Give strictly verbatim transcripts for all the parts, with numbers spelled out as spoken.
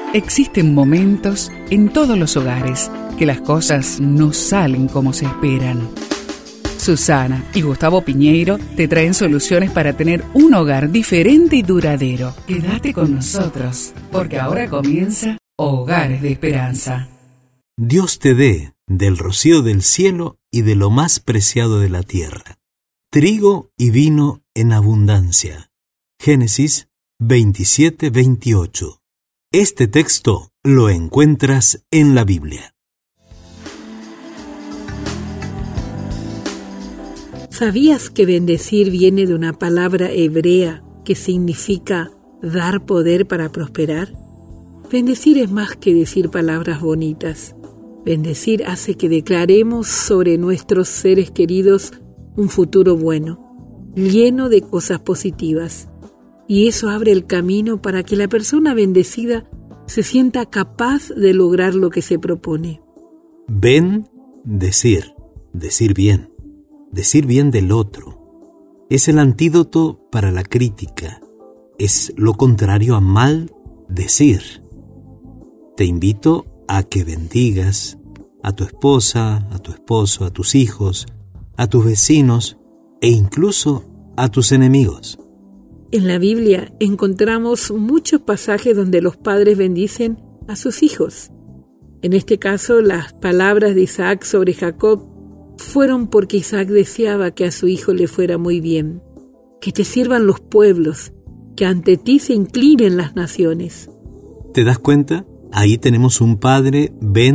Existen momentos en todos los hogares que las cosas no salen como se esperan. Susana y Gustavo Piñeiro te traen soluciones para tener un hogar diferente y duradero. Quédate con nosotros, porque ahora comienza Hogares de Esperanza. Dios te dé del rocío del cielo y de lo más preciado de la tierra, trigo y vino en abundancia. Génesis veintisiete veintiocho. Este texto lo encuentras en la Biblia. ¿Sabías que bendecir viene de una palabra hebrea que significa dar poder para prosperar? Bendecir es más que decir palabras bonitas. Bendecir hace que declaremos sobre nuestros seres queridos un futuro bueno, lleno de cosas positivas. Y eso abre el camino para que la persona bendecida se sienta capaz de lograr lo que se propone. Ven, decir, decir bien, decir bien del otro. Es el antídoto para la crítica. Es lo contrario a mal decir. Te invito a que bendigas a tu esposa, a tu esposo, a tus hijos, a tus vecinos e incluso a tus enemigos. En la Biblia encontramos muchos pasajes donde los padres bendicen a sus hijos. En este caso, las palabras de Isaac sobre Jacob fueron porque Isaac deseaba que a su hijo le fuera muy bien, que te sirvan los pueblos, que ante ti se inclinen las naciones. ¿Te das cuenta? Ahí tenemos un padre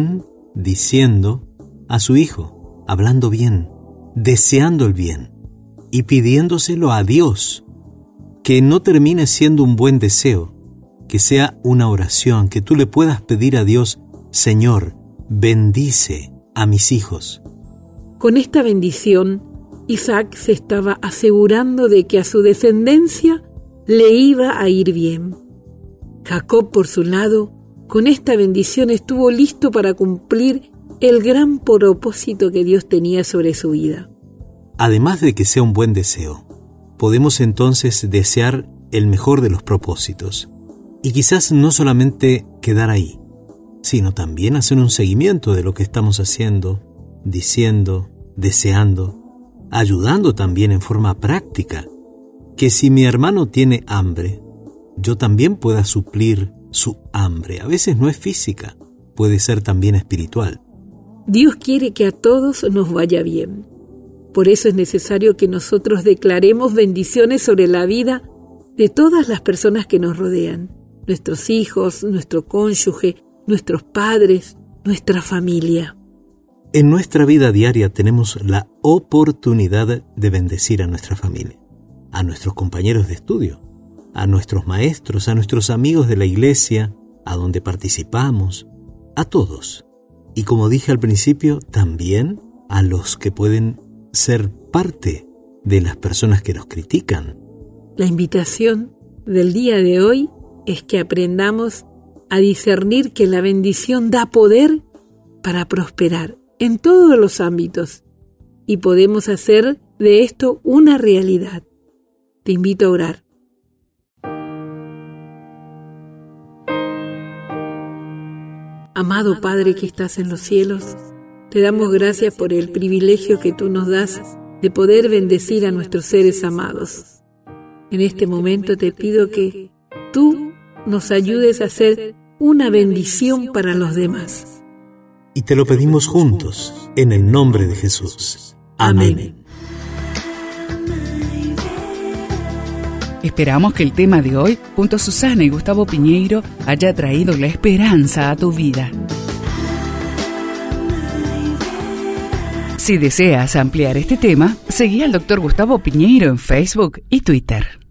bendiciendo a su hijo, hablando bien, deseando el bien y pidiéndoselo a Dios. Que no termine siendo un buen deseo, que sea una oración, que tú le puedas pedir a Dios: Señor, bendice a mis hijos. Con esta bendición, Isaac se estaba asegurando de que a su descendencia le iba a ir bien. Jacob, por su lado, con esta bendición estuvo listo para cumplir el gran propósito que Dios tenía sobre su vida. Además de que sea un buen deseo, podemos entonces desear el mejor de los propósitos. Y quizás no solamente quedar ahí, sino también hacer un seguimiento de lo que estamos haciendo, diciendo, deseando, ayudando también en forma práctica. Que si mi hermano tiene hambre, yo también pueda suplir su hambre. A veces no es física, puede ser también espiritual. Dios quiere que a todos nos vaya bien. Por eso es necesario que nosotros declaremos bendiciones sobre la vida de todas las personas que nos rodean, nuestros hijos, nuestro cónyuge, nuestros padres, nuestra familia. En nuestra vida diaria tenemos la oportunidad de bendecir a nuestra familia, a nuestros compañeros de estudio, a nuestros maestros, a nuestros amigos de la iglesia, a donde participamos, a todos. Y como dije al principio, también a los que pueden ser parte de las personas que nos critican. La invitación del día de hoy es que aprendamos a discernir que la bendición da poder para prosperar en todos los ámbitos y podemos hacer de esto una realidad. Te invito a orar. Amado Padre que estás en los cielos, te damos gracias por el privilegio que tú nos das de poder bendecir a nuestros seres amados. En este momento te pido que tú nos ayudes a ser una bendición para los demás. Y te lo pedimos juntos, en el nombre de Jesús. Amén. Esperamos que el tema de hoy, junto a Susana y Gustavo Piñeiro, haya traído la esperanza a tu vida. Si deseas ampliar este tema, seguí al doctor Gustavo Piñeiro en Facebook y Twitter.